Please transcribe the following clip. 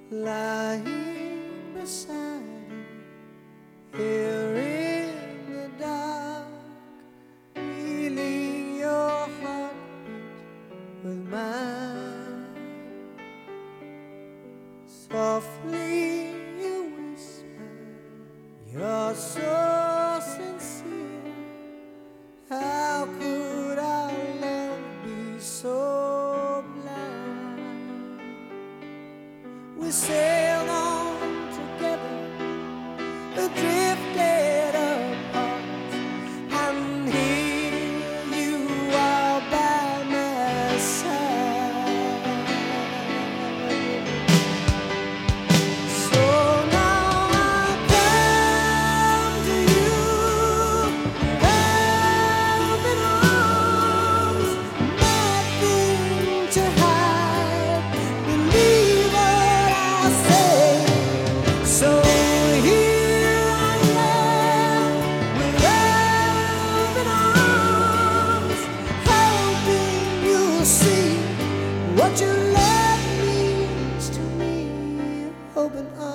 lying beside you here in the dark, feeling your heartbeat with mine. Softly you whisper, you're so sincere. How could our love be so blind? We sailed on together, drifted apart, and here you are by my side. So now I come to you with open arms, nothing to hide. Believe what I say. So here I am with open arms, hoping you'll see what your love means to me. Open arms.